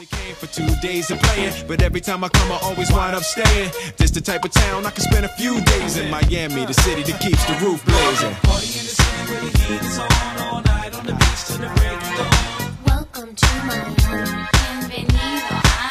only came for 2 days of playing, but every time I come, I always wind up staying. This the type of town I can spend a few days in. Miami, the city that keeps the roof blazing. Party in the city where the heat is on all night on the beach till the break of dawn. Welcome to Miami. Bienvenido a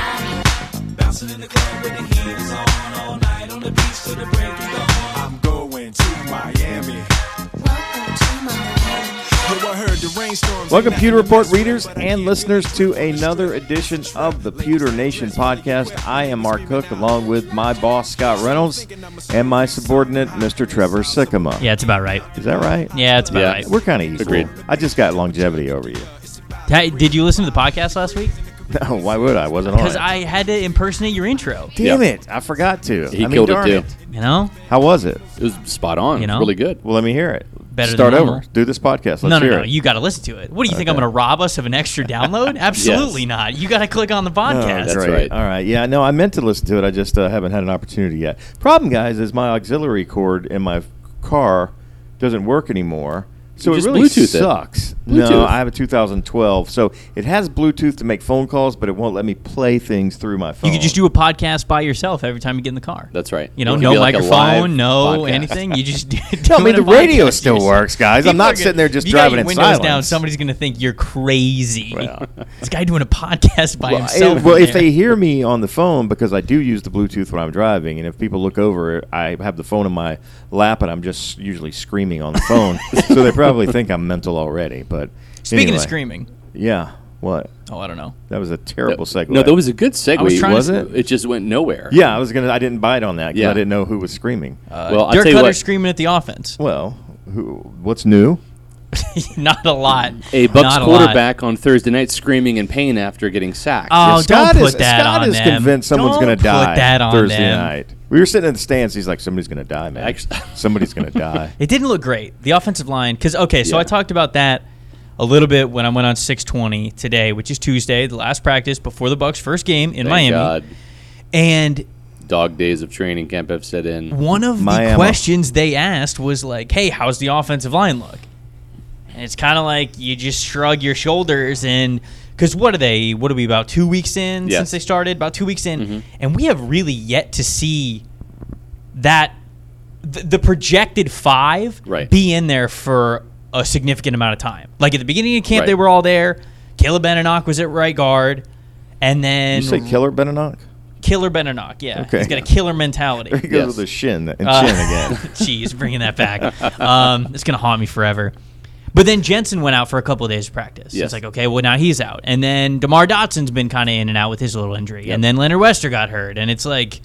Miami. Bouncing in the club where the heat is on all night on the beach till the break of dawn. I'm going to Miami. Welcome to Miami. Yo, I heard the rainstorms. Welcome, Pewter Report readers and listeners, to another edition of the Pewter Nation podcast. I am Mark Cook, along with my boss, Scott Reynolds, and my subordinate, Mr. Trevor Sycamore. Yeah, it's about right. Is that right? Yeah, it's about right. We're kind of equal. Agreed. I just got longevity over you. Hey, did you listen to the podcast last week? No, why would I? I wasn't on Because it. I had to impersonate your intro. Damn it. I forgot to. He killed it, too. You know? How was it? It was spot on. You know? Really good. Well, let me hear it. Better Start than over. normal. Do this podcast. Let's No, hear it. You got to listen to it. What do you think? I'm Okay. going to rob us of an extra download? Absolutely Yes. not. You got to click on the podcast. That's Great. right. All right. Yeah, no, I meant to listen to it. I just haven't had an opportunity yet. Problem, guys, is my auxiliary cord in my car doesn't work anymore. So You it just really Bluetooth it. sucks. Bluetooth. No, I have a 2012. So it has Bluetooth to make phone calls, but it won't let me play things through my phone. You could just do a podcast by yourself every time you get in the car. That's right. You know, It could no be like a live microphone, no podcast. anything. You just do Tell me doing the a radio podcast still yourself. works, guys. I'm People not are gonna- sitting there just if you got driving your in windows silence. down, somebody's going to think you're crazy. Well. This guy doing a podcast by himself. Well, in if there. they hear me on the phone, because I do use the Bluetooth when I'm driving, and if people look over, I have the phone in my lap, and I'm just usually screaming on the phone, so they probably think I'm mental already. But Speaking anyway. of screaming. Yeah, what? Oh, I don't know. That was a terrible segue. No, that was a good segue. I was trying to- Was it? It just went nowhere. Yeah, I didn't bite on that because Yeah. I didn't know who was screaming. Well, I'll Dirk tell you Cutter what. screaming at the offense. Well, what's new? Not a lot. A Bucks Not a quarterback on Thursday night screaming in pain after getting sacked. Oh, Scott don't put is, that Scott on is them. convinced someone's Don't going to die put that on Thursday them. night. We were sitting in the stands. He's like, somebody's going to die, man. Actually- Somebody's going to die. It didn't look great. The offensive line, because, so Yeah. I talked about that a little bit when I went on 620 today, which is Tuesday, the last practice before the Bucks' first game in Thank Miami. God. And Dog days of training camp have set in. one of the Miami. questions they asked was like, hey, how's the offensive line look? And it's kind of like you just shrug your shoulders and because what are we about 2 weeks in Yes. since they started? About 2 weeks in. Mhm. And we have really yet to see that the projected five Right. be in there for a significant amount of time. Like at the beginning of camp, Right. they were all there. Caleb Benenoch was at right guard. And then You say Killer Benenoch? Killer Benenoch, yeah. Okay. He's got a killer mentality. There he goes Yes. with the shin and chin again. Jeez, bringing that back. It's going to haunt me forever. But then Jensen went out for a couple of days of practice. Yes. It's like, okay, well, now he's out. And then DeMar Dotson's been kind of in and out with his little injury. Yep. And then Leonard Wester got hurt. And it's like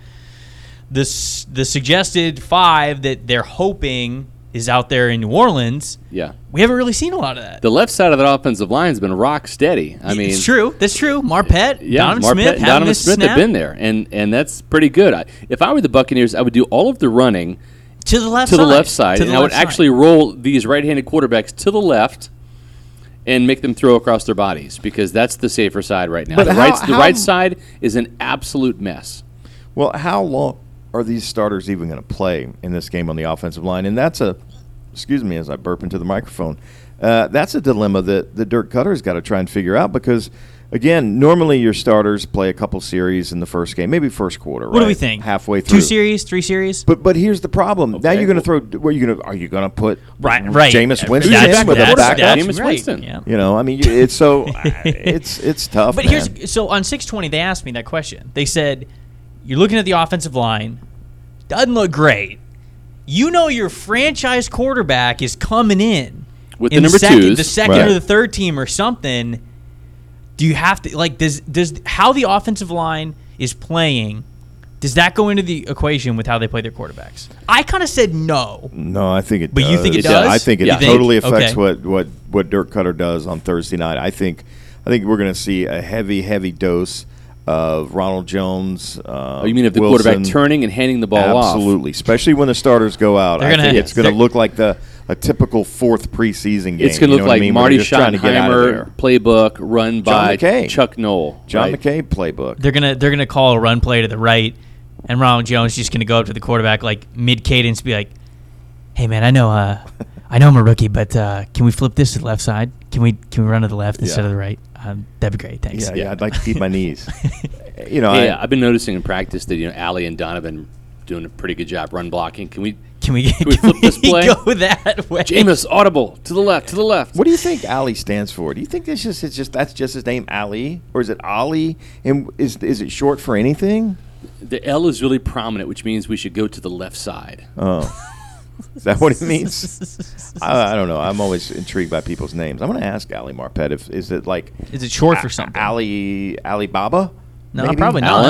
the suggested five that they're hoping is out there in New Orleans. Yeah. We haven't really seen a lot of that. The left side of that offensive line has been rock steady. I mean, it's true. That's true. Marpet, Yeah, Donovan Marpet Smith, and having Donovan this Smith snap have been there, and that's pretty good. If I were the Buccaneers, I would do all of the running to the left to side. the left side, To the and I would left side. actually roll these right-handed quarterbacks to the left and make them throw across their bodies because that's the safer side right now. But The how- right side is an absolute mess. Well, how long are these starters even going to play in this game on the offensive line? And that's excuse me as I burp into the microphone, that's a dilemma that Dirk Cutter's got to try and figure out because, again, normally your starters play a couple series in the first game, maybe first quarter, right? What do we think? Halfway through. 2 series, 3 series? But here's the problem. Now Okay. you're going to throw. Are you going to put Right. Jameis Winston That's- in with a that's- backup? that's Jameis right. Winston. Yeah. You know, I mean, it's so it's tough. But man. so on 620, they asked me that question. They said, "You're looking at the offensive line, doesn't look great. You know your franchise quarterback is coming in With the in number twos. the second Right. or the third team or something. Do you have to does how the offensive line is playing? Does that go into the equation with how they play their quarterbacks?" I kind of said no. No, I think it But does. you think it does? I think it Yeah. totally You think? affects Okay. what Dirk Cutter does on Thursday night. I think we're going to see a heavy dose of Ronald Jones. Oh, you mean of the Wilson. quarterback turning and handing the ball off? Absolutely, especially when the starters go out. They're I gonna- think it's going they're- to look like a typical fourth preseason game. It's going to you look know what I like mean? Where Marty they're just trying to get out of Schottenheimer there. playbook run by McKay. Chuck Noll. John right? McKay playbook. They're gonna call a run play to the right, and Ronald Jones just gonna go up to the quarterback like mid cadence, be like, "Hey man, I know I know I'm a rookie, but can we flip this to the left side? Can we run to the left instead Yeah. of the right? That'd be great. Thanks. Yeah, I'd like to keep my knees. I've been noticing in practice that Allie and Donovan doing a pretty good job run blocking. Can we Can we flip this play? go that way? Jameis audible to the left. What do you think Ali stands for? Do you think that's just his name, Ali, or is it Ali? And is it short for anything? The L is really prominent, which means we should go to the left side. Oh, is that what it means? I don't know. I'm always intrigued by people's names. I'm going to ask Ali Marpet if is it like Is it short for something? Alibaba? No, maybe? probably not.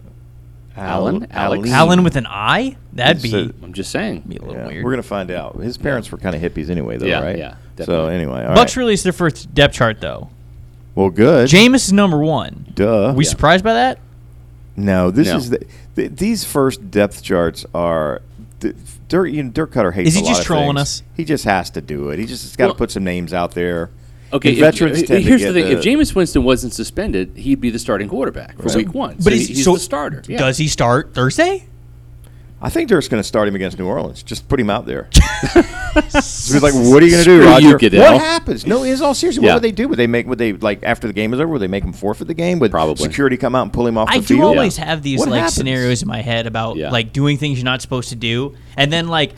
Alan, Alex. Alan with an I? That'd be, So- I'm just saying. be a little Yeah, weird. we're going to find out. His parents were kind of hippies anyway, though, Yeah, right? yeah, So definitely. anyway, all Bucks right. released their first depth chart though. Well, good. Jameis is number 1. Duh. We Yeah. surprised by that? No, this No. is these first depth charts are. Dirk Cutter hates. Is he a lot just of trolling things. us? He just has to do it. He just got to Well- put some names out there. Okay, And veterans tend to here's the get thing. If Jameis Winston wasn't suspended, he'd be the starting quarterback for week 1. So he's the starter. Yeah. Does he start Thursday? I think Dirk's going to start him against New Orleans. Just put him out there. He's like, "What are you going to do, Screw Roger? you, Goodell." What happens? No, it's all serious. Yeah. What would they do? Would they like after the game is over? Would they make him forfeit the game? Would Probably. security come out and pull him off I the field? do always have these What like happens? scenarios in my head about Yeah. like doing things you're not supposed to do, and then like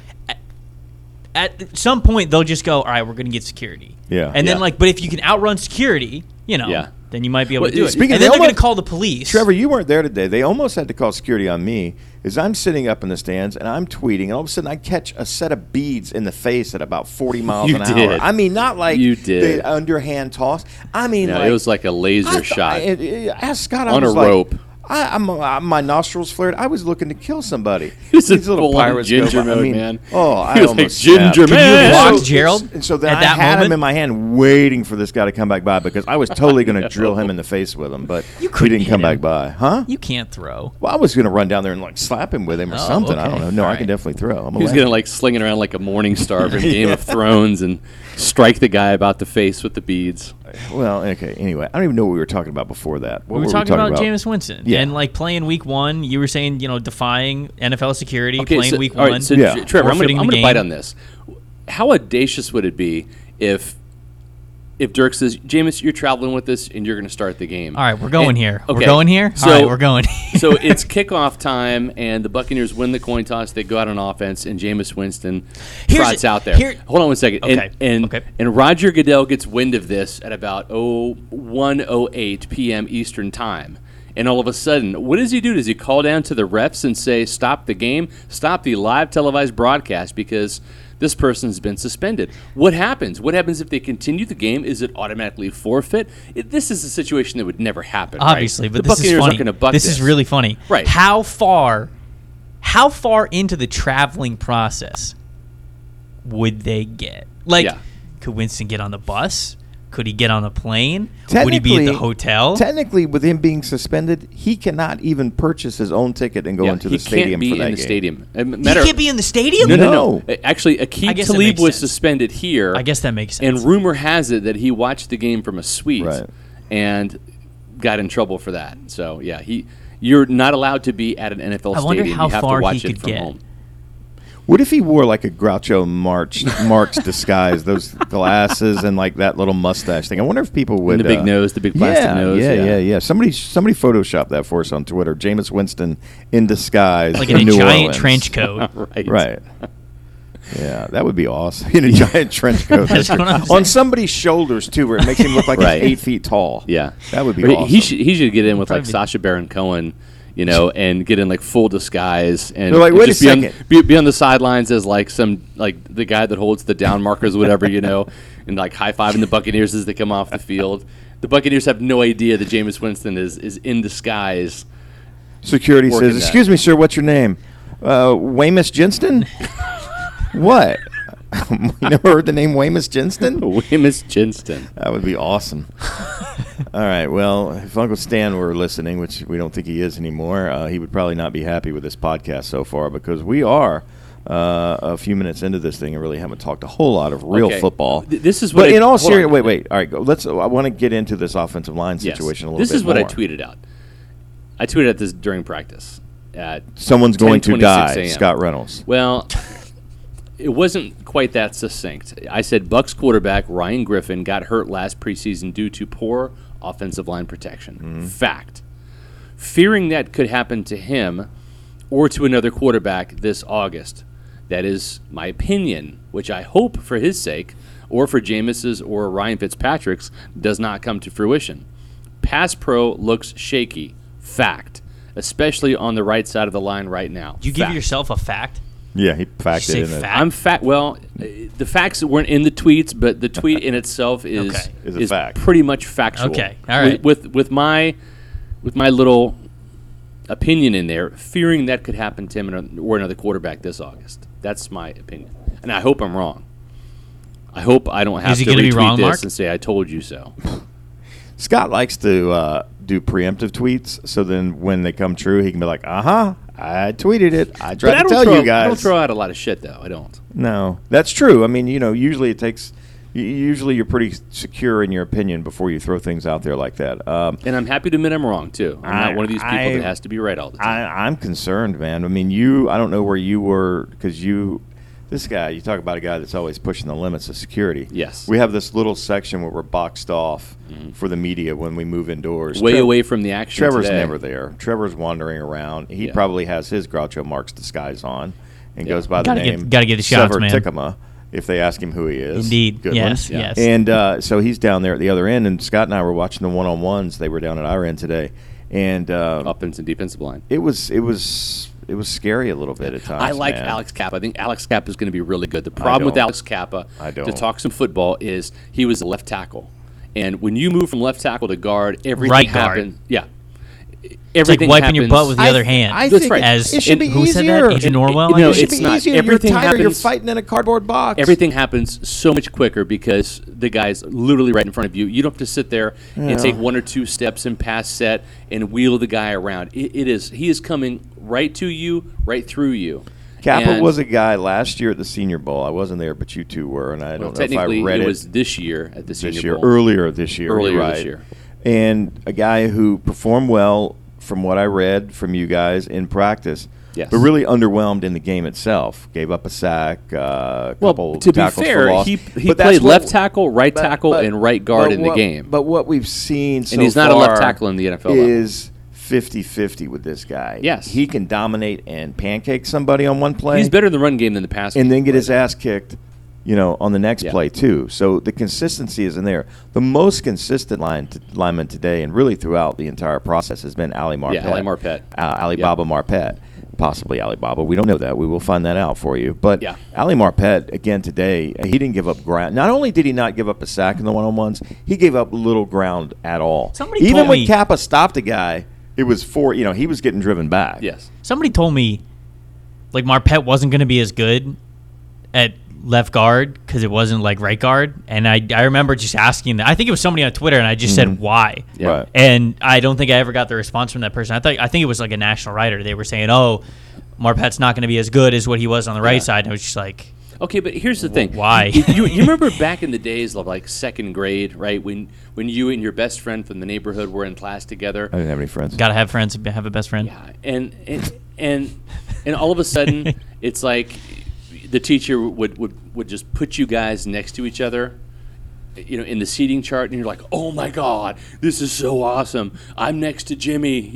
at some point they'll just go, all right, we're going to get security. Yeah. And then Yeah. like, but if you can outrun security, Yeah. then you might be able Well, to do it. speaking And of- then they they're going to almost- call the police. Trevor, you weren't there today. They almost had to call security on me as I'm sitting up in the stands and I'm tweeting, and all of a sudden I catch a set of beads in the face at about 40 miles You an did. hour. I mean, not like You did. the underhand toss. I mean, No, like, it was like a laser I shot. Ask Scott, I On a was like, rope. My nostrils flared. I was looking to kill somebody. He was These in little full-on pirates ginger go by. I mode, mean, man. Oh, I He was like, almost snapped. "Ginger man!" block So- Gerald And so then at I that had him moment? in my hand, waiting for this guy to come back by because I was totally going to drill him in the face with him, but You he couldn't didn't come hit back him. by, huh? You can't throw. Well, I was going to run down there and like slap him with him or Oh, something. I okay. don't know. No, All I can right. definitely throw. I'm a He was lefty. going to like sling it around like a morning star from Game of Thrones and strike the guy about the face with the beads. Well, okay. Anyway, I don't even know what we were talking about before that. What We were talking about Jameis Winston Yeah. and like playing week 1. You were saying, defying NFL security, Okay, playing so, week all right, 1. so Yeah. Trevor, I'm forfeiting going the to bite game. on this. How audacious would it be if Dirk says, Jameis, you're traveling with us and you're going to start the game? All right, we're going And- here. okay, We're going here? So, All right, we're going. so it's kickoff time, and the Buccaneers win the coin toss. They go out on offense, and Jameis Winston Here's trots it- out there. here- Hold on 1 second. Okay, And okay. Roger Goodell gets wind of this at about 1:08 p.m. Eastern Time. And all of a sudden, what does he do? Does he call down to the refs and say, stop the game, stop the live televised broadcast because this person's been suspended? What happens? What happens if they continue the game? Is it automatically forfeit? This is a situation that would never happen. right? Obviously, but the this Buccaneers is funny. aren't going to buck This is really funny. Right. How far into the traveling process would they get? Like, Yeah. could Winston get on the bus? Could he get on a plane? Would he be at the hotel? Technically, with him being suspended, he cannot even purchase his own ticket and go Yeah, into he the stadium can't be for that in the game. stadium. He can't be in the stadium? No. No. Actually, Aqib I guess that Talib makes was sense. suspended here. I guess that makes And sense. rumor has it that he watched the game from a suite Right. and got in trouble for that. So yeah, you're not allowed to be at an NFL I wonder stadium. how you have far to watch he it could from get. home. What if he wore like a Groucho Marx disguise, those glasses and like that little mustache thing? I wonder if people would. And the big nose, the big plastic nose. Yeah. Somebody photoshopped that for us on Twitter. Jameis Winston in disguise, like in in a New giant Orleans. trench coat. Right. Right. Yeah, that would be awesome. In a giant trench coat. That's what I'm on saying. somebody's shoulders too, where it makes him look like Right. he's 8 feet tall. Yeah, that would be Or awesome. He should get in with like Probably- Sacha Baron Cohen, and get in like full disguise and They're like, wait a just be on, second. be on the sidelines as like the guy that holds the down markers, whatever, and like high fiving the Buccaneers as they come off the field. The Buccaneers have no idea that Jameis Winston is in disguise. Security working says, that. "Excuse me, sir. What's your name? Weymouth Jinston? What? You never heard the name Weymouth Jinston? Weymouth Jinston. That would be awesome." All right. Well, if Uncle Stan were listening, which we don't think he is anymore, he would probably not be happy with this podcast so far because we are a few minutes into this thing and really haven't talked a whole lot of real Okay. football. This is what But I- in all hold on. seriousness, wait. All right, go. I want to get into this offensive line Yes. situation a little This bit is what more. I tweeted out. I tweeted out this during practice. At Someone's going to 10:26 die. a.m. Scott Reynolds. Well, it wasn't quite that succinct. I said Bucks quarterback Ryan Griffin got hurt last preseason due to poor offensive line protection. Fact. Fearing that could happen to him or to another quarterback this August. That is my opinion, which I hope for his sake or for Jameis's or Ryan Fitzpatrick's does not come to fruition. Pass pro looks shaky. Fact. Especially on the right side of the line right now. Did you give Fact. yourself a fact? Yeah, he factored Say in it. fact? I'm fat. Well, the facts weren't in the tweets, but the tweet in itself is Okay. Is a fact. pretty much factual. Okay, all right. With my little opinion in there, fearing that could happen to him or another quarterback this August. That's my opinion, and I hope I'm wrong. I hope I don't have Is he to gonna be retweet wrong, this Mark? and say I told you so. Scott likes to do preemptive tweets, so then when they come true, he can be like, I tweeted it. I But tried I to don't tell you I guys. don't throw out a lot of shit though. I don't. No, that's true. I mean, usually it takes. Usually you're pretty secure in your opinion before you throw things out there like that. And I'm happy to admit I'm wrong too. I'm not one of these people I- that has to be right all the time. I'm concerned, man. I mean, I don't know where you were because this guy, you talk about a guy that's always pushing the limits of security. Yes. We have this little section where we're boxed off for the media when we move indoors. Way away from the action. Trevor's today. never there. Trevor's wandering around. He Yeah. probably has his Groucho Marx disguise on and Yeah. goes by the Gotta name get the shots, Sever man. Tikema, if they ask him who he is. Indeed. Good Yes, one. yes. And so he's down there at the other end, and Scott and I were watching the one-on-ones. They were down at our end today. And Offensive and defensive line. it was scary a little bit at times. I like man. Alex Kappa. I think Alex Kappa is going to be really good. The problem with don't. Alex Kappa, I to don't. talk some football, is he was a left tackle. And when you move from left tackle to guard, everything Right guard. happens. Yeah. It's like Everything wiping your happens- butt with the other hand. I That's think right. As it should be who said easier. that? Agent Norwell? No, It should it's be not. easier. Everything you're tired. You're happens- fighting in a cardboard box. Everything happens so much quicker because the guy's literally right in front of you. You don't have to sit there and take one or two steps and pass set and wheel the guy around. He is coming right to you, right through you. Kappa And- was a guy last year at the Senior Bowl. I wasn't there, but you two were, and I well, don't know if I technically, read it it was this year at the Senior this year, Bowl. earlier this year. Earlier you're this right. year. And a guy who performed well from what I read from you guys in practice, Yes. but really underwhelmed in the game itself. Gave up a sack, couple to be tackles for fair, loss. he But that's played what- left tackle, right but- tackle, but- and right guard but in the what- game. But what we've seen so And he's not a left far tackle in the NFL level. is 50-50 with this guy. Yes. He can dominate and pancake somebody on one play. He's better in the run game than the pass and game. then get his ass kicked, on the next Yeah. play too. So the consistency isn't there. The most consistent lineman today, and really throughout the entire process, has been Ali Marpet. Ali Marpet. Alibaba Marpet. Possibly Alibaba. We don't know that. We will find that out for you. But Yeah. Ali Marpet, again today, he didn't give up ground. Not only did he not give up a sack in the one-on-ones, he gave up little ground at all. Somebody Even told when me- Kappa stopped a guy, it was he was getting driven back. Yes. Somebody told me, like, Marpet wasn't going to be as good at left guard because it wasn't like right guard. And I remember just asking that. I think it was somebody on Twitter, and I just said why. Yeah. Right. And I don't think I ever got the response from that person. I think it was like a national writer. They were saying, "Oh, Marpet's not going to be as good as what he was on the right Yeah. side." And I was just like, Okay, but here's the thing. Why? You remember back in the days of like second grade, right? When you and your best friend from the neighborhood were in class together. I didn't have any friends. "Gotta have friends, have a best friend." Yeah, and all of a sudden, it's like the teacher would just put you guys next to each other, in the seating chart, and you're like, "Oh my God, this is so awesome! I'm next to Jimmy,"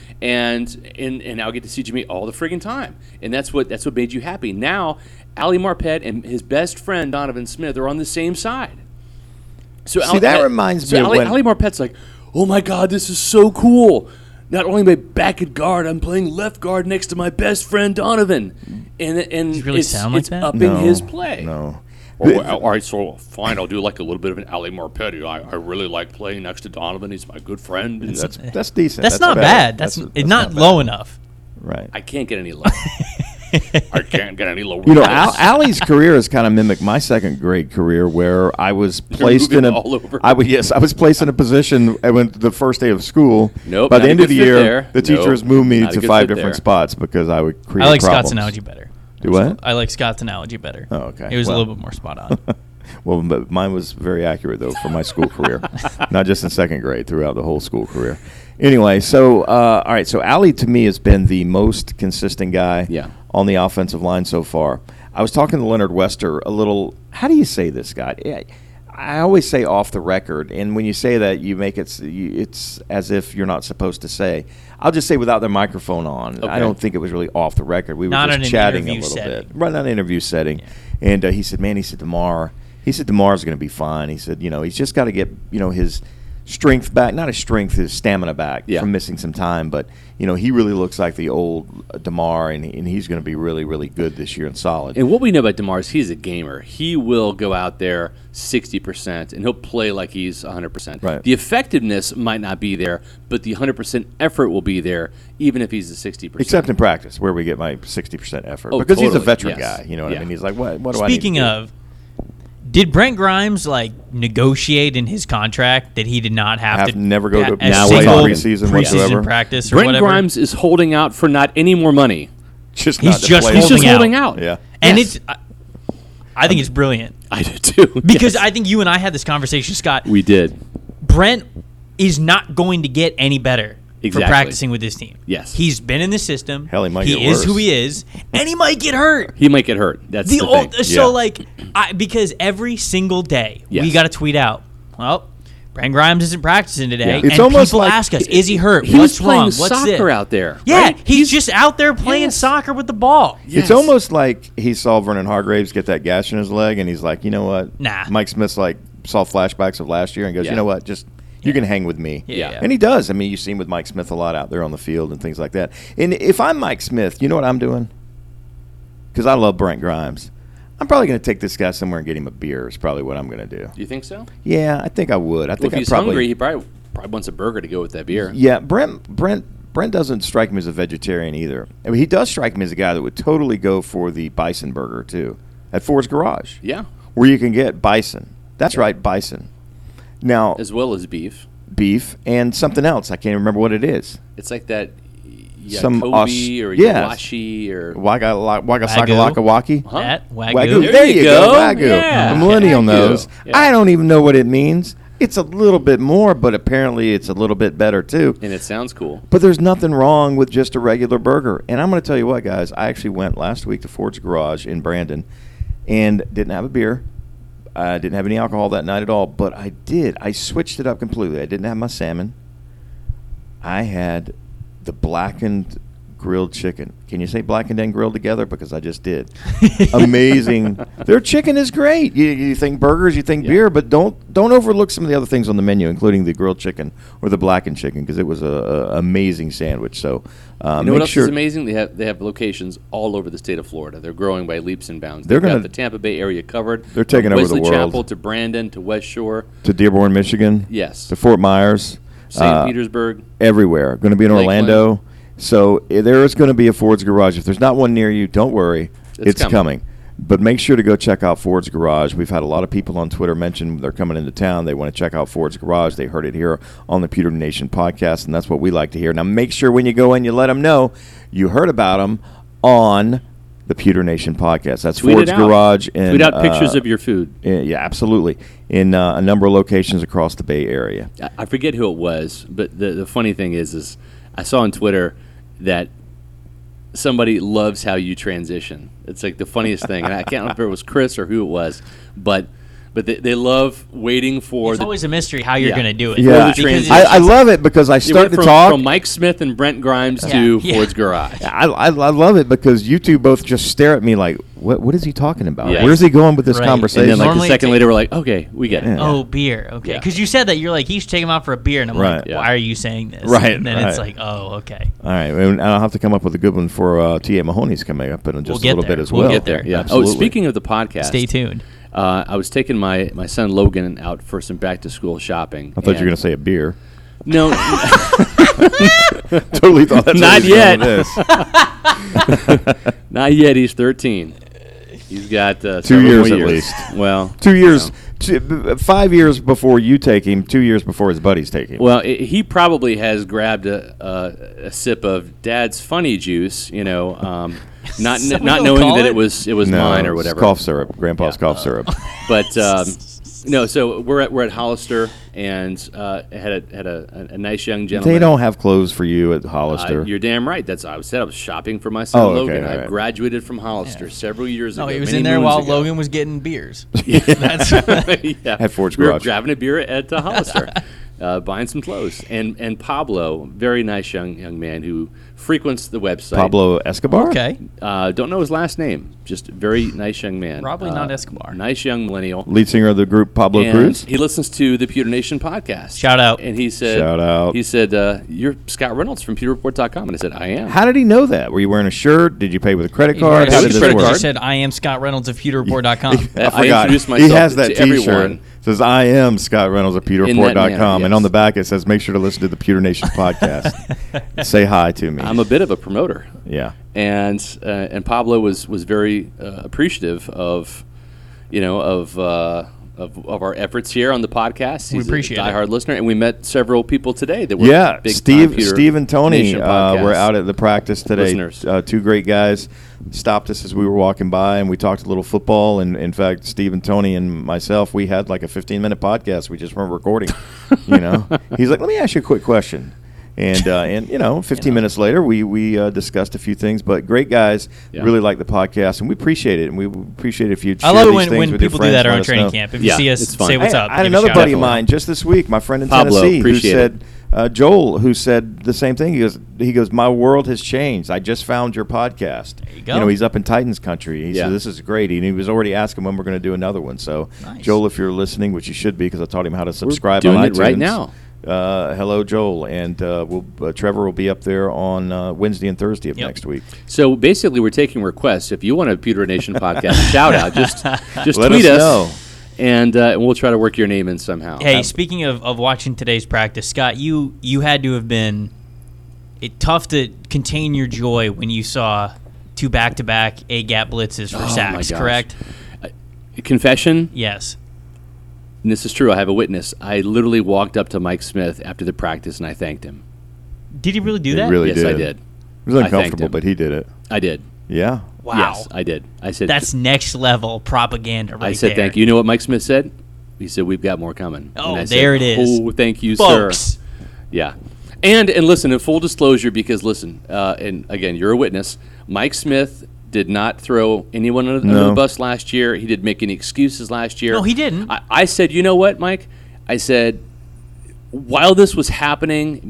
and I'll get to see Jimmy all the friggin' time, and that's what made you happy. Now, Ali Marpet and his best friend Donovan Smith are on the same side. So See, that reminds me of when- Ali Marpet's like, "Oh my God, this is so cool! Not only am I back at guard, I'm playing left guard next to my best friend Donovan." And Does he really sound like it's that? upping his play. No. All right, so fine. I'll do like a little bit of an Ali Marpet. I really like playing next to Donovan. He's my good friend. And That's decent. That's not better. bad. That's not low enough. Right. I can't get any lower. I can't get any lower. Ali's career has kind of mimicked my second grade career, where I was placed moving in all over. I was placed in a position when the first day of school. Nope, By not the a end of good the fit year, there. the teachers Nope, moved me not a to good 5 fit different there. spots because I would create I like problems. Scott's analogy better. Do what? I like Scott's analogy better. Oh, okay. It was Well. a little bit more spot on. Well, but mine was very accurate though for my school career, not just in second grade, throughout the whole school career. Anyway, so all right, so Ali to me has been the most consistent guy Yeah. on the offensive line so far. I was talking to Leonard Wester a little. How do you say this, Scott? I always say off the record, and when you say that, you make it's as if you're not supposed to say. I'll just say without the microphone on. Okay. I don't think it was really off the record. We were Not just in an chatting a interview little setting. bit. Right, not an interview setting. And he said, man, DeMar DeMar's going to be fine. He said, he's just got to get, his strength back, not his strength, his stamina back from missing some time. But, he really looks like the old DeMar, and he's going to be really, really good this year and solid. And what we know about DeMar is he's a gamer. He will go out there 60%, and he'll play like he's 100%. Right. The effectiveness might not be there, but the 100% effort will be there, even if he's a 60%. Except in practice, where we get my 60% effort. Oh, because he's a totally, veteran yes. guy. You know what Yeah. I mean? He's like, what do I need to Speaking do? of, did Brent Grimes negotiate in his contract that he did not have to never go to a now single preseason whatsoever? practice or Brent whatever? Grimes is holding out for not any more money. Just He's not to just play. He's just Holding holding out. out. Yeah. And Yes. I think it's brilliant I do too. because Yes. I think you and I had this conversation, Scott. we did. Brent is not going to get any better Exactly. for practicing with this team. Yes. He's been in the system. Hell, he might He get is worse. who he is, and he might get hurt. He might get hurt. That's the old, thing. so Yeah. because every single day we Yes. got to tweet out, well, Brent Grimes isn't practicing today, Yeah. It's and almost people like- ask us, is he hurt? He What's was playing wrong? What's soccer it? out there. Yeah, right? he's just out there playing Yes. soccer with the ball. It's almost like he saw Vernon Hargraves get that gash in his leg, and he's like, you know what? Nah. Mike Smith's saw flashbacks of last year and goes, Yeah. you know what? Just you can hang with me. Yeah. And he does. I mean, you see him with Mike Smith a lot out there on the field and things like that. And if I'm Mike Smith, you know what I'm doing? Because I love Brent Grimes. I'm probably going to take this guy somewhere and get him a beer is probably what I'm going to do. Do you think so? Yeah, I think I would. I Well, think if he's I probably, hungry, he probably wants a burger to go with that beer. Yeah, Brent doesn't strike me as a vegetarian either. I mean, he does strike me as a guy that would totally go for the bison burger too at Ford's Garage, Yeah. where you can get bison. That's right, bison. Now, As well as beef. beef and something else. I can't remember what it is. It's like that Some Yakobi or yes. Yawashi or Wagasakalakawaki. Huh? That Wagyu. Wagyu. There you go. Wagyu. Yeah. The millennial Wagyu. knows. Yeah. I don't even know what it means. It's a little bit more, but apparently it's a little bit better too. And it sounds cool. But there's nothing wrong with just a regular burger. And I'm going to tell you what, guys. I actually went last week to Ford's Garage in Brandon and didn't have a beer. I didn't have any alcohol that night at all. But I did. I switched it up completely. I didn't have my salmon. I had the blackened grilled chicken. Can you say blackened and grilled together? Because I just did. Amazing. Their chicken is great. You think burgers, you think beer, but don't overlook some of the other things on the menu, including the grilled chicken or the blackened chicken, because it was a amazing sandwich. So You know make what else sure is amazing? They have locations all over the state of Florida. They're growing by leaps and bounds. They're They've got gonna- the Tampa Bay area covered. They're taking From over the Wesley world. Chapel to Brandon to West Shore. to Dearborn, Michigan. Yes. To Fort Myers. St. Petersburg. Everywhere. Going to be in Lakeland. Orlando. So there is going to be a Ford's Garage. If there's not one near you, don't worry. It's coming. But make sure to go check out Ford's Garage. We've had a lot of people on Twitter mention they're coming into town. They want to check out Ford's Garage. They heard it here on the Pewter Nation podcast, and that's what we like to hear. Now, make sure when you go in, you let them know you heard about them on the Pewter Nation podcast. That's Tweet Ford's it out. Garage. And, Tweet out pictures of your food. Yeah, absolutely. In a number of locations across the Bay Area. I forget who it was, but the funny thing is I saw on Twitter that somebody loves how you transition. It's like the funniest thing, and I can't remember if it was Chris or who it was, but they love waiting for It's always a mystery how you're Yeah. going to do it. Yeah, the Because transition. I love it because I It start went to from, talk. from Mike Smith and Brent Grimes to Yeah. Ford's Garage. I love it because you two both just stare at me like, what is he talking about? Yes. Where's he going with this Right. conversation? And then like Normally a second it's- later, we're like, okay, we get it. Yeah. Oh, beer. Okay. Yeah. Because you said that. You're like, he's taking him out for a beer. And I'm Right. like, Yeah. why are you saying this? Right, And then it's right. like, oh, okay. All right, and I'll have to come up with a good one for T.A. Mahoney's coming up in just a get little there. bit as We'll well. get there. Yeah. Absolutely. Oh, speaking of the podcast, Stay tuned. I was taking my son Logan out for some back to school shopping. I thought you were going to say a beer. No, Totally thought that's Not what he was yet. going with this. not yet. He's 13. He's got 2 several years more at least. Well, 2 years, 5 years before you take him, 2 years before his buddies take him. well, he probably has grabbed a sip of Dad's funny juice. You know, not Someone not will knowing call that it? it was no, mine or it's whatever. cough syrup, Grandpa's Yeah. cough syrup. But No, so we're at Hollister, and had a nice young gentleman. They don't have clothes for you at Hollister. You're damn right. That's I was shopping for my son Oh, okay, Logan. all I right. graduated from Hollister several years No, ago. he was many in there moons while ago. Logan was getting beers. That's yeah. At Ford's we were Garage. grabbing a beer at Hollister, buying some clothes. And Pablo, very nice young man who frequents the website. Pablo Escobar? Okay. Don't know his last name. Just very nice young man. Probably not Escobar. Nice young millennial. Lead singer of the group Pablo And Cruz? he listens to the Pewter Nation podcast. Shout out. And he said, Shout out. He said, "You're Scott Reynolds from PewterReport.com," and I said, "I am." How did he know that? Were you wearing a shirt? Did you pay with a credit card? He How with did a this credit work? card. just said, I am Scott Reynolds of PewterReport.com. I I forgot. introduced He myself has that to T-shirt. everyone. It says, I am Scott Reynolds of PewterReport.com. manner, And yes. on the back it says, make sure to listen to the Pewter Nation podcast. Say hi to me. I'm a bit of a promoter. yeah. And Pablo was very appreciative of our efforts here on the podcast. We He's appreciate a it. diehard listener, and we met several people today that were Yeah, big Steve and Tony Nation were podcast out at the practice today. listeners. Two great guys stopped us as we were walking by, and we talked a little football. And in fact, Steve and Tony and myself, we had like a 15-minute podcast. We just weren't recording. He's like, "Let me ask you a quick question." And 15 minutes later, we discussed a few things. But great guys, Yeah. really like the podcast, and we appreciate it. And we appreciate if you'd I share love it these when things with your people do friends, that let around us training know. camp. If you Yeah, see it's us, fun. say what's up. I had give a another shout buddy out. of mine just this week, my friend in Pablo, Tennessee, who appreciate said, Joel, who said the same thing. He goes, my world has changed. I just found your podcast. There you go. He's up in Titans country. He Yeah. said, this is great. And he was already asking when we're going to do another one. So, Nice. Joel, if you're listening, which you should be because I taught him how to subscribe doing on it iTunes. right now. Hello, Joel. And Trevor will be up there on Wednesday and Thursday of Yep. next week. So basically, we're taking requests. If you want a Pewter Nation podcast shout out, just Let tweet us us, know. and we'll try to work your name in somehow. Hey, speaking of watching today's practice, Scott, you had to have been tough to contain your joy when you saw two back-to-back A-gap blitzes for Oh, sacks, my gosh. correct? Confession, Yes. and this is true. I have a witness. I literally walked up to Mike Smith after the practice, and I thanked him. Did he really do He that? really Yes, did. I did. It was I thanked uncomfortable, him. but he did it. I did. Yeah. Wow. Yes, I did. I said That's next level propaganda right I said there. thank you. You know what Mike Smith said? He said, "We've got more coming." Oh, And I there said, it is. Oh, thank you, Folks. sir. Yeah. And listen, in full disclosure, because listen, and again, you're a witness. Mike Smith did not throw anyone under No. the bus last year. He didn't make any excuses last year. No, he didn't. I said, you know what, Mike? I said, while this was happening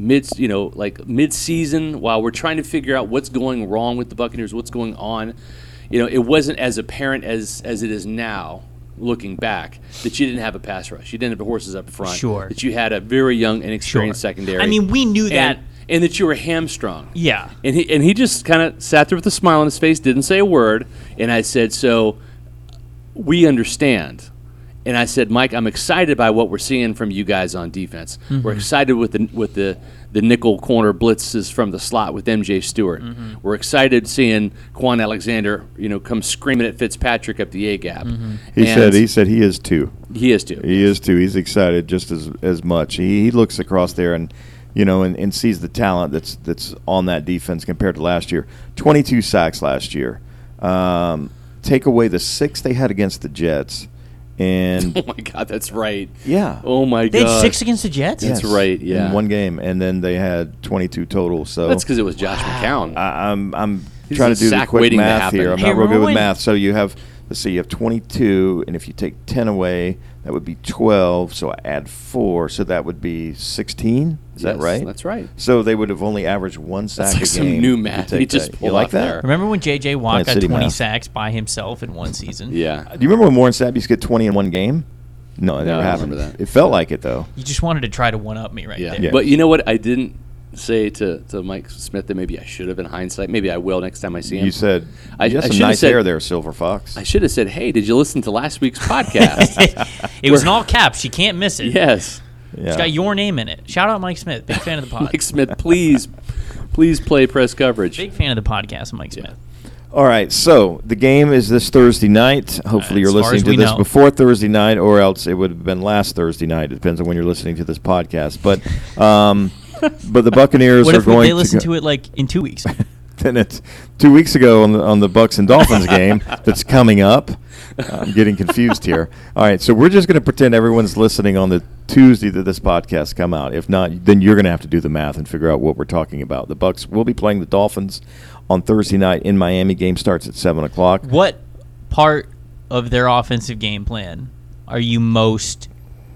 mid-season, while we're trying to figure out what's going wrong with the Buccaneers, what's going on, it wasn't as apparent as it is now. Looking back, that you didn't have a pass rush, you didn't have the horses up front. Sure. That you had a very young, inexperienced Sure. secondary. I mean, we knew that. and that you were hamstrung. Yeah. And he just kind of sat there with a smile on his face, didn't say a word. And I said, so we understand. And I said, Mike, I'm excited by what we're seeing from you guys on defense. Mm-hmm. We're excited with the nickel corner blitzes from the slot with MJ Stewart. Mm-hmm. We're excited seeing Quan Alexander, come screaming at Fitzpatrick up the A gap. Mm-hmm. He said he is too. He is too. He is too. He's excited just as much. He looks across there and and sees the talent that's on that defense compared to last year. 22 sacks last year. Take away the 6 they had against the Jets, and Oh my God, that's right. yeah, Oh my They God. had 6 against the Jets? That's right, yeah. in one game, and then they had 22 total. So That's because it was Josh McCown. I'm This trying is to do the sack quick waiting to math happen. here. I'm Hey, not real good remember with when- math. So you have, let's see, you have 22, and if you take 10 away, that would be 12. So I add 4, so that would be 16. Is that Yes, right? That's right. So they would have only averaged 1 sack like a some game. new if you math take he just that. pulled You like off that? there. Remember when J.J. Watt Plant got City 20 math. sacks by himself in one season? Yeah. Do you remember when Warren Sapp used to get 20 in one game? No, it No, never I happened. remember that. It felt like it though. You just wanted to try to one-up me right Yeah. there. Yeah. But you know what? I didn't say to Mike Smith that maybe I should have in hindsight. Maybe I will next time I see him. You said I- you I have some should've nice said- hair there, Silver Fox. I should have said, hey, did you listen to last week's podcast? It was in all caps. You can't miss it. Yes. Yeah. It's got your name in it. Shout out Mike Smith. Big fan of the pod. Mike Smith, please play press coverage. Big fan of the podcast, Mike Smith. All right, so the game is this Thursday night. Hopefully, you're As far listening as to we this know. before Thursday night, or else it would have been last Thursday night. It depends on when you're listening to this podcast. But the Buccaneers What are if going they listen to to it like in 2 weeks? than it's 2 weeks ago on the Bucks and Dolphins game that's coming up. I'm getting confused here. All right, so we're just going to pretend everyone's listening on the Tuesday that this podcast come out. If not, then you're going to have to do the math and figure out what we're talking about. The Bucks will be playing the Dolphins on Thursday night in Miami. Game starts at 7 o'clock. What part of their offensive game plan are you most,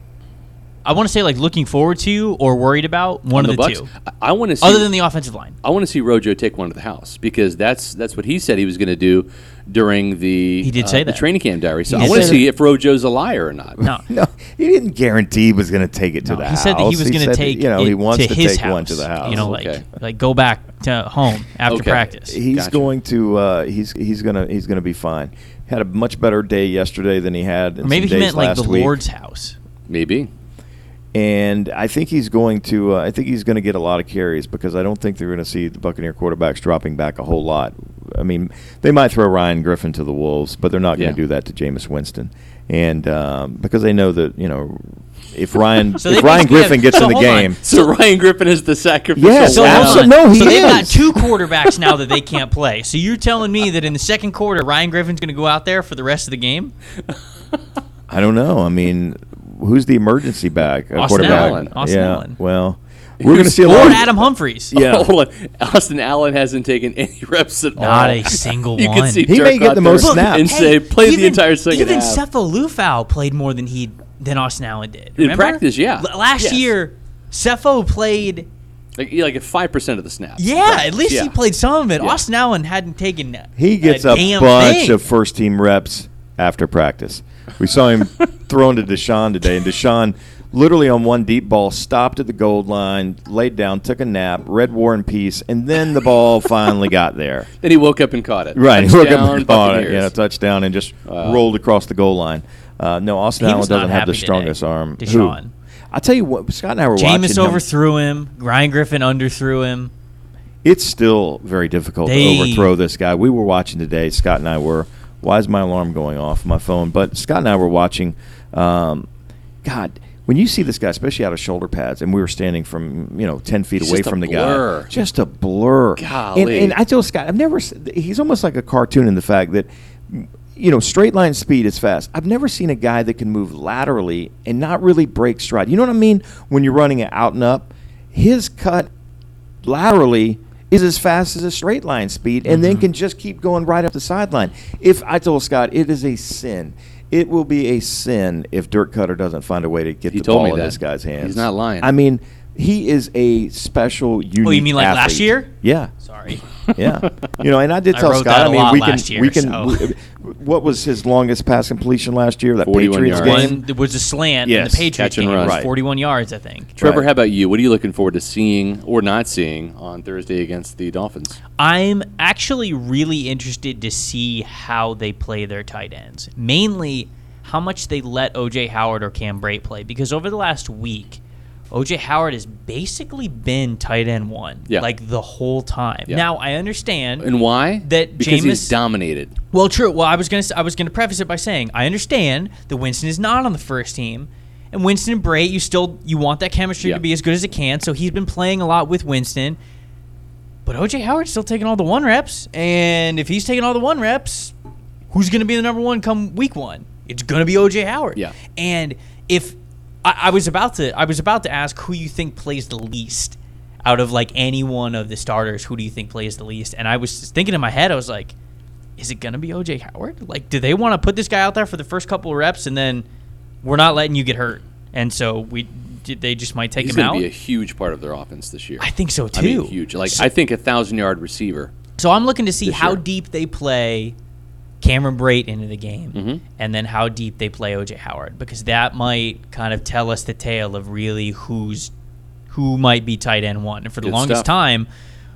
I want to say, like, looking forward to or worried about? One On of the Bucks, two. I want to see, Other than the offensive line. I want to see Rojo take one to the house because that's what he said he was going to do during the He did say the that. training camp diary. So He I did want to say see if Rojo's a liar or not. No. No, he didn't guarantee he was going to take it to No, the he house. said that he was going to said take that, he it wants to to his take one house. to the house. You know, Okay. like go back to home after Okay. practice. He's Gotcha. going to he's gonna be fine. Had a much better day yesterday than he had in Or maybe some he days meant like last the week. Lord's house. Maybe. And I think he's going to get a lot of carries because I don't think they're going to see the Buccaneer quarterbacks dropping back a whole lot. I mean, they might throw Ryan Griffin to the Wolves, but they're not going to Yeah. do that to Jameis Winston. And because they know that if Ryan So they if Ryan basically Griffin have- gets so in the hold on. game, So Ryan Griffin is the sacrificial Yes, So lamb. hold on. no, he so they've got is. two quarterbacks now that they can't play. So you're telling me that in the second quarter, Ryan Griffin's going to go out there for the rest of the game? I don't know. I mean, who's the emergency back? Austin Quarterback? Allen. Austin yeah. Allen. Well, we're going to see a Or lot. Adam Humphries? Yeah. Hold on. Austin Allen hasn't taken any reps at all. Not a single You one. can see He Dirk may get out the there most snaps. and say, play the entire second even half. Sefo Lufau played more than Austin Allen did. In Remember? practice, yeah. Last Yes. year, Sefo played. like at 5% of the snaps. Yeah, at least Yeah. he played some of it. Yeah. Austin Allen hadn't taken. He gets a damn bunch thing. of first team reps after practice. We saw him throwing to Deshaun today, and Deshaun literally on one deep ball stopped at the goal line, laid down, took a nap, read War and Peace, and then the ball finally got there. Then he woke up and caught it. Right, he woke up Touchdown, and caught it, Buccaneers. touchdown, and just Wow. rolled across the goal line. No, Austin He Allen was not doesn't have the happy strongest today, arm. Deshaun. Who? I'll tell you what, Scott and I were watching Jameis him. overthrew him. Ryan Griffin underthrew him. It's still very difficult They- to overthrow this guy. We were watching today. Scott and I were. Why is my alarm going off my phone? But Scott and I were watching. God, when you see this guy, especially out of shoulder pads, and we were standing from 10 feet He's away just a from the blur. guy, just a blur. Golly. And I told Scott, he's almost like a cartoon in the fact that straight line speed is fast. I've never seen a guy that can move laterally and not really break stride. You know what I mean? When you're running it out and up, his cut laterally is as fast as a straight line speed and then can just keep going right up the sideline. I told Scott, it is a sin. It will be a sin if Dirk Cutter doesn't find a way to get He the told ball me in that. this guy's hands. He's not lying. I mean, he is a special, unique Oh, you mean like last athlete. year? Yeah. Sorry. Yeah, and I did I tell wrote Scott. that a lot we last can, year, we can. so. What was his longest pass completion last year? That 41 Patriots yards. game. One, it was a slant in Yes, the Patriots catch and game. run. It was Right. 41 yards, I think. Trevor, Right. how about you? What are you looking forward to seeing or not seeing on Thursday against the Dolphins? I'm actually really interested to see how they play their tight ends. Mainly, how much they let O.J. Howard or Cam Brate play. Because over the last week, O.J. Howard has basically been tight end one, Yeah. like the whole time. Yeah. Now I understand And why? that because he's Jameis. dominated. Well, true. Well, I was gonna preface it by saying I understand that Winston is not on the first team, and Winston and Brate, you want that chemistry Yeah. to be as good as it can. So he's been playing a lot with Winston, but O.J. Howard's still taking all the 1 reps, and if he's taking all the 1 reps, who's gonna be the number 1 come week 1? It's gonna be O.J. Howard. Yeah. And if I was about to ask who you think plays the least out of like any one of the starters. Who do you think plays the least? And I was thinking in my head, I was like, is it gonna be O.J. Howard? Like, do they want to put this guy out there for the first couple of reps and then we're not letting you get hurt? And so they just might take He's him going out. to be a huge part of their offense this year. I think so too. I mean, huge. Like, I think 1,000-yard receiver. So I'm looking to see this how year. deep they play Cameron Brate into the game, Mhm. and then how deep they play O.J. Howard, because that might kind of tell us the tale of really who might be tight end 1. And for the Good longest stuff. time,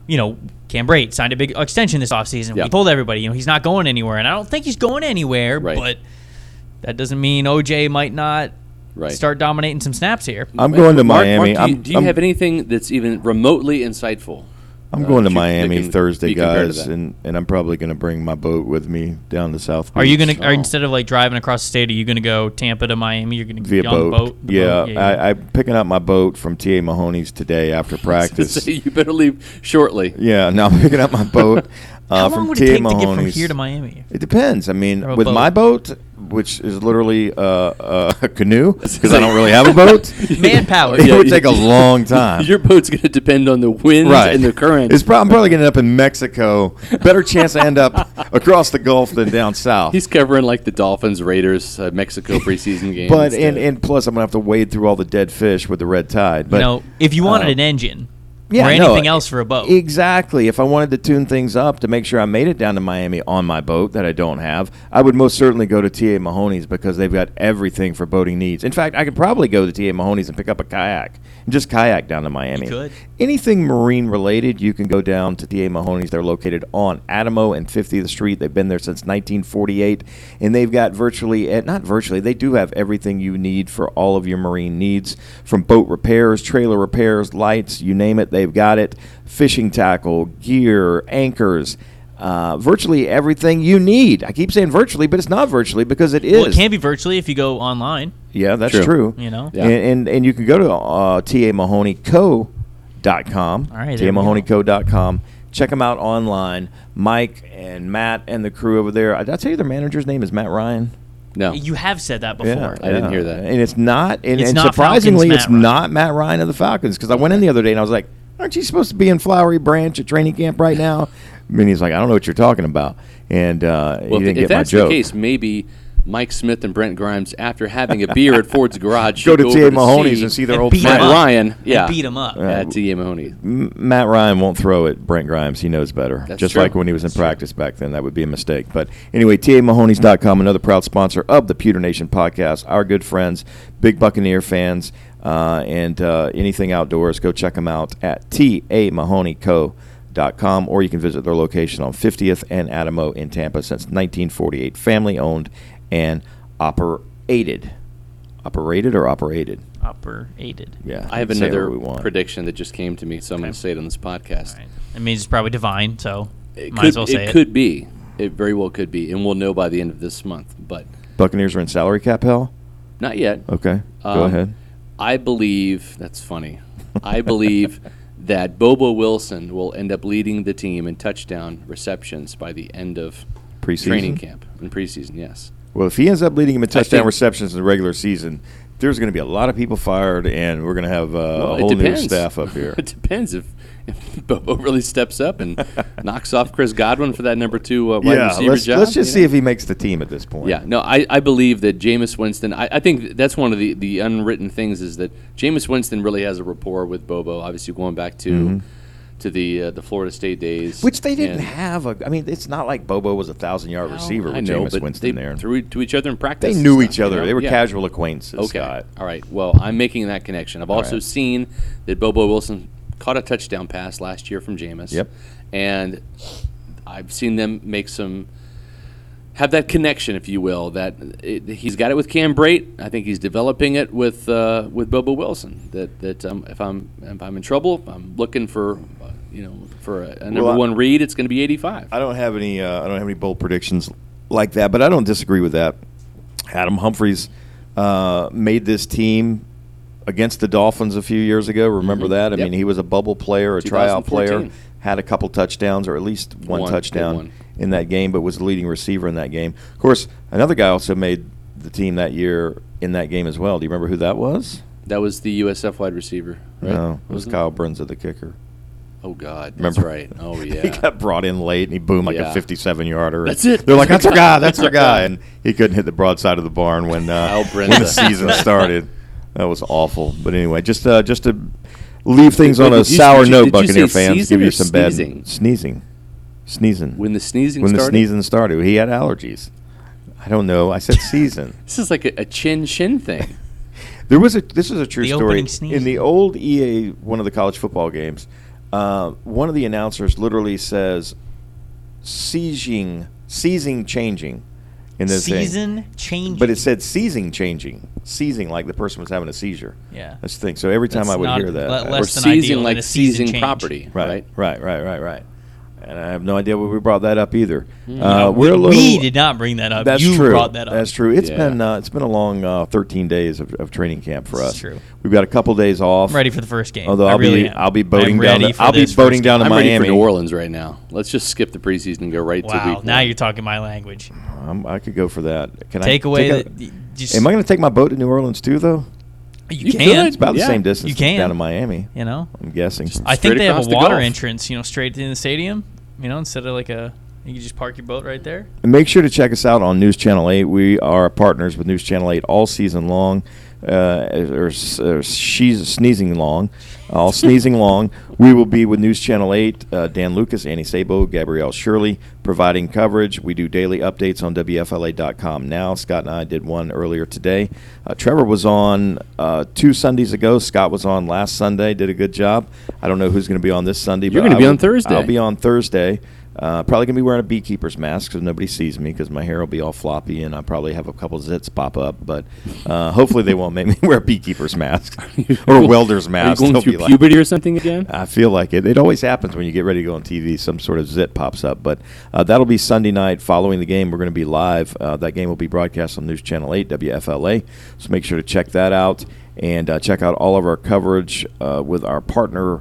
Cam Brate signed a big extension this offseason. Yeah. We told everybody, he's not going anywhere, and I don't think he's going anywhere, Right. but that doesn't mean O.J. might not Right. start dominating some snaps here. I'm going to Mark, Miami. do you have anything that's even remotely insightful I'm going to that Miami can Thursday, be compared to guys, that. and I'm probably going to bring my boat with me down to South Beach. Are you gonna? Are Oh. instead of like driving across the state, are you gonna go Tampa to Miami? You're gonna via get on the boat. The Yeah, boat? I'm picking up my boat from T.A. Mahoney's today after practice. So you better leave shortly. Yeah, now I'm picking up my boat How from long would T.A. it take to get from Mahoney's. here to Miami? It depends. I mean, Or a with boat. my boat, which is literally a canoe, because I don't really have a boat, Manpower. it Yeah, would you- take a long time. Your boat's going to depend on the winds and the current. I'm probably going to end up in Mexico. Better chance I end up across the Gulf than down south. He's covering like the Dolphins, Raiders, Mexico preseason game. But instead. and plus, I'm going to have to wade through all the dead fish with the red tide. But You know, if you wanted uh, an engine or no, anything else for a boat, Exactly. If I wanted to tune things up to make sure I made it down to Miami on my boat that I don't have, I would most certainly go to T.A. Mahoney's because they've got everything for boating needs. In fact, I could probably go to T.A. Mahoney's and pick up a kayak and just kayak down to Miami. You could. Anything marine related, you can go down to T.A. Mahoney's. They're located on Adamo and 50th Street. They've been there since 1948, and they've got not virtually, they do have everything you need for all of your marine needs, from boat repairs, trailer repairs, lights, you name it, they've got it. Fishing tackle, gear, anchors, virtually everything you need. I keep saying virtually, but it's not virtually because it is. well, it can be virtually if you go online. Yeah, that's True. true. You know? Yeah. And you can go to tamahoneyco.com. All right, there we go. tamahoneyco.com. Check them out online. Mike and Matt and the crew over there. Did I tell you their manager's name is Matt Ryan? no. You have said that before. I didn't hear that. And it's not. And, It's and not surprisingly, Falcons it's Matt Ryan. not Matt Ryan of the Falcons because I went in the other day and I was like, "Aren't you supposed to be in Flowery Branch at training camp right now?" And he's like, "I don't know what you're talking about." And Well, he didn't if get my that's the joke. case, maybe Mike Smith and Brent Grimes, after having a beer at Ford's Garage, Go should to over T.A. Mahoney's and see their and old beat Matt him up. friend. Ryan. And Yeah, beat him up. at T.A. Mahoney. Matt Ryan won't throw at Brent Grimes. He knows better. That's Just true. like when he was in That's true. practice back then. That would be a mistake. But anyway, tamahoney's.com, another proud sponsor of the Pewter Nation podcast. Our good friends, big Buccaneer fans, and anything outdoors, go check them out at tamahoneyco.com, or you can visit their location on 50th and Adamo in Tampa since 1948. Family owned and operated. Operated or operated? Operated. Yeah. I have say whatever another we want. prediction that just came to me, so I'm going to say it on this podcast. All right. It means it's probably divine, so It might could, as well say it. could be. It very well could be, and we'll know by the end of this month. But Buccaneers are in salary cap hell? not yet. Okay. Go ahead. I believe that's funny. I believe that Bobo Wilson will end up leading the team in touchdown receptions by the end of Preseason? training camp in preseason. Yes. Well, if he ends up leading him in touchdown think- receptions in the regular season, there's going to be a lot of people fired, and we're going to have Well, a it whole new depends. staff up here. It depends if Bobo really steps up and knocks off Chris Godwin for that number 2 wide receiver job. let's just you see know? if he makes the team at this point. Yeah, no, I believe that Jameis Winston. I think that's one of the unwritten things is that Jameis Winston really has a rapport with Bobo. Obviously, going back to the Florida State days, Which they didn't And- have. I mean, it's not like Bobo was a 1,000-yard receiver I with know, Jameis but Winston they there. threw to each other in practice. They and knew stuff, each other. you know? They were Yeah. casual acquaintances, Okay, Scott. all right. Well, I'm making that connection. I've also right. seen that Bobo Wilson caught a touchdown pass last year from Jameis. Yep. And I've seen them have that connection, if you will. He's got it with Cam Brate. I think he's developing it with Bobo Wilson. That if I'm in trouble, if I'm looking for for a number one read, it's going to be 85. I don't have any bold predictions like that, but I don't disagree with that. Adam Humphries made this team against the Dolphins a few years ago. Remember that? I Yep. mean, he was a bubble player, a tryout player, 2014. had a couple touchdowns, or at least one One, touchdown good one. in that game, but was the leading receiver in that game. Of course, another guy also made the team that year in that game as well. Do you remember who that was? That was the USF wide receiver, right? No, it was Wasn't Kyle Brunza, the kicker. Oh, God. Remember? That's right. Oh, He yeah. got brought in late, and he boomed like Yeah. a 57-yarder. That's it. They're like, that's our guy, that's our guy. And he couldn't hit the broadside of the barn when the Brenda. season started. That was awful. But anyway, just to leave things on a Did you- sour did you- note, did you Buccaneer say fans, season give you or some sneezing? bad sneezing. When the sneezing When the started? sneezing started. He had allergies. I don't know. I said season. This is like a chin thing. This is a true The story. opening sneeze. In the old EA, one of the college football games, one of the announcers literally says, seizing, changing. in this thing. Season changing. But it said seizing like the person was having a seizure. Yeah. That's the thing. So every time That's I would not hear that, le- Or less than seizing ideal in like a season seizing change. property. right. And I have no idea why we brought that up either. No, We're a little. we did not bring that up. That's you true. brought that up. That's true. It's Yeah. been a long 13 days of training camp for It's us. true. We've got a couple days off. I'm ready for the first game. Although I really am. I'll be boating I'm down. ready To, for I'll be this boating first down to I'm Miami. ready for New Orleans right now. Let's just skip the preseason and go right to Wow, week now one. you're talking my language. I could go for that. Can Take I away take the. Just, Am I going to take my boat to New Orleans too, though? You You can. could. It's about the Yeah. same distance You can. down to Miami. You know, I'm guessing. I Straight think they have across a the water Gulf. entrance. Straight in the stadium. Instead of like a. You can just park your boat right there. And make sure to check us out on News Channel 8. We are partners with News Channel 8 all season long, or she's sneezing long, all sneezing long. We will be with News Channel 8, Dan Lucas, Annie Sabo, Gabrielle Shirley, providing coverage. We do daily updates on WFLA.com now. Scott and I did one earlier today. Trevor was on 2 Sundays ago. Scott was on last Sunday, did a good job. I don't know who's going to be on this Sunday. You're but gonna be I on will- Thursday. I'll be on Thursday. Probably going to be wearing a beekeeper's mask because nobody sees me because my hair will be all floppy and I probably have a couple zits pop up. But hopefully they won't make me wear a beakeeper's mask or a welder's mask. Are you They'll going through be like- puberty or something again? I feel like it. It always happens when you get ready to go on TV. Some sort of zit pops up. But that'll be Sunday night following the game. We're going to be live. That game will be broadcast on News Channel 8, WFLA. So make sure to check that out and check out all of our coverage with our partner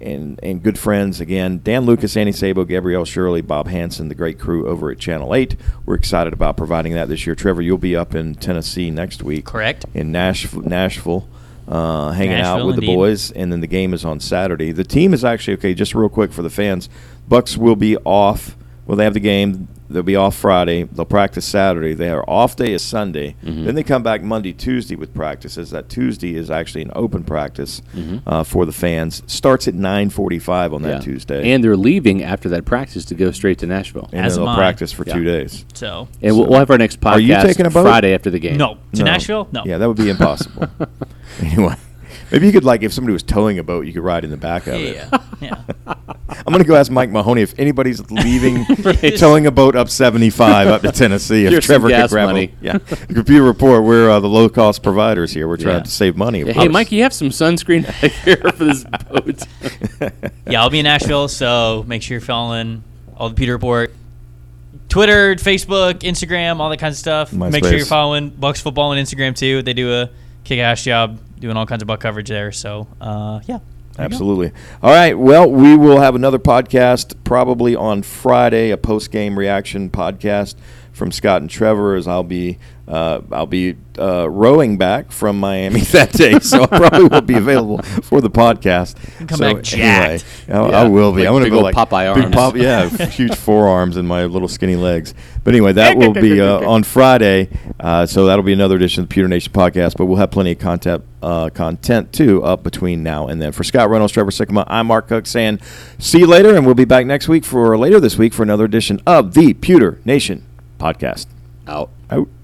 and good friends. Again, Dan Lucas, Annie Sabo, Gabrielle Shirley, Bob Hansen, the great crew over at Channel 8. We're excited about providing that this year. Trevor, you'll be up in Tennessee next week. Correct. In Nashville. Hanging out Nashville, with the indeed. boys, and then the game is on Saturday. The team is actually, okay, just real quick for the fans, Bucks will be off. Well, they have the game. They'll be off Friday. They'll practice Saturday. Their off day is Sunday. Then they come back Monday, Tuesday with practices. That Tuesday is actually an open practice for the fans. Starts at 9:45 on that Yeah. Tuesday. And they're leaving after that practice to go straight to Nashville. And As then am they'll I. practice for Yeah. 2 days. So And we'll have our next podcast Are you taking a boat? Friday after the game. no to No. Nashville. No. Yeah, that would be impossible. Anyway, maybe you could, like, if somebody was towing a boat, you could ride in the back of it. Yeah. I'm going to go ask Mike Mahoney if anybody's leaving, Right. towing a boat up 75 up to Tennessee. If Here's some Trevor could gas grab money. them. Yeah. Computer Report, we're the low-cost providers here. We're trying Yeah. to save money. Hey, Mike, you have some sunscreen back here for this boat. Yeah, I'll be in Nashville, so make sure you're following all the Peter Report. Twitter, Facebook, Instagram, all that kinds of stuff. Make sure MySpace. you're following Bucks football on Instagram too. They do a kick-ass job doing all kinds of Buck coverage there. So, yeah. There you go. Absolutely. All right. Well, we will have another podcast probably on Friday, a post-game reaction podcast from Scott and Trevor, as I'll be rowing back from Miami that day, so I probably will be available for the podcast. Come So back jacked. anyway, I Yeah, will be. like I'm going to big go old like Popeye big arms. huge forearms and my little skinny legs. But anyway, that will be on Friday. So that'll be another edition of the Pewter Nation podcast. But we'll have plenty of content too up between now and then. For Scott Reynolds, Trevor Sikkema, I'm Mark Cook saying see you later, and we'll be back later this week for another edition of the Pewter Nation podcast. Out. Out.